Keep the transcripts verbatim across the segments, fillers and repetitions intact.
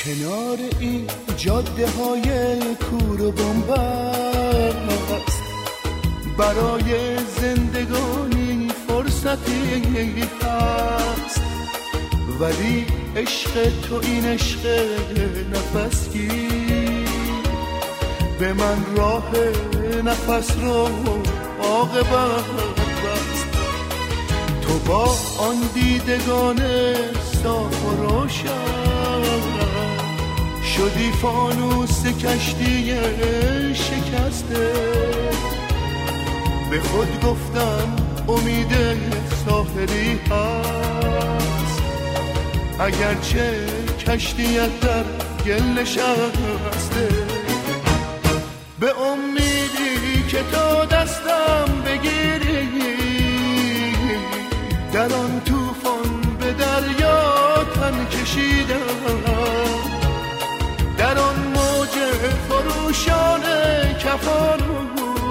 کنار این جاده های کور و بنبست برای زندگانی فرصتی هست، ولی عشق تو این عشق نفسگیر به من راه نفس رو عاقبت بست. تو با آن دیدگان صاف و روشن شدی فانوس کشتی شکسته. به خود گفتم امید ساحلی هست، اگرچه کشتیت در گل نشسته. به امیدی که تو دستم بگیری در آن طوفان به دریا تن کشیدم، در آن موج فروشان کفانو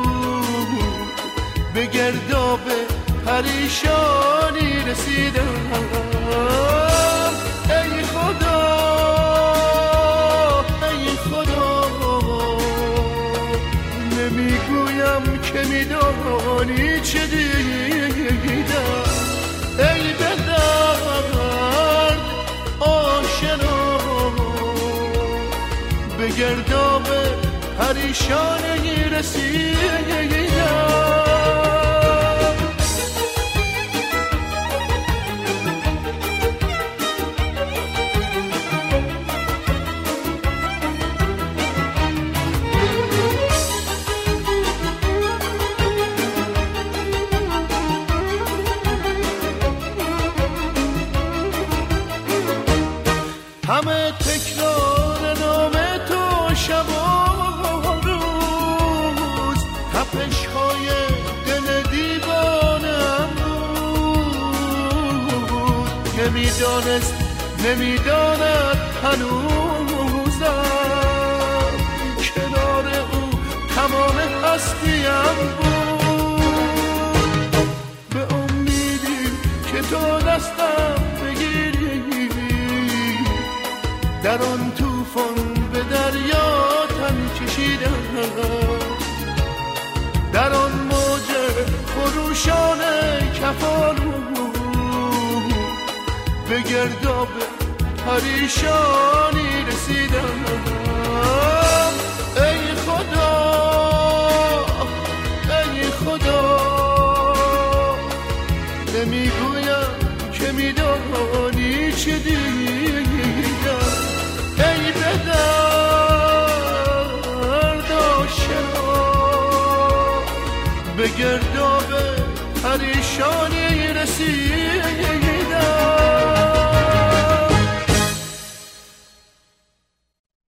به گرداب پریشانی رسیدم. ای خدا ای خدا نمیگویم که میدانی چه دیدم. ای به درد آشنا به گرداب پریشانی رسیدم. همه تکرار نام تو شب و روز، تپش های دل دیوانم بود. نمیدانست نمیداند هنوزم کنار او تمام هستیم بود. به امیدی که تو دستم در آن طوفان به دریا تن کشیدم، در آن موج خروشان کفانو به گرداب پریشانی رسیدم. ای خدا ای خدا نمیگویم که میدانی چه دیدم. ای به درد آشنا به گرداب پریشانی رسید.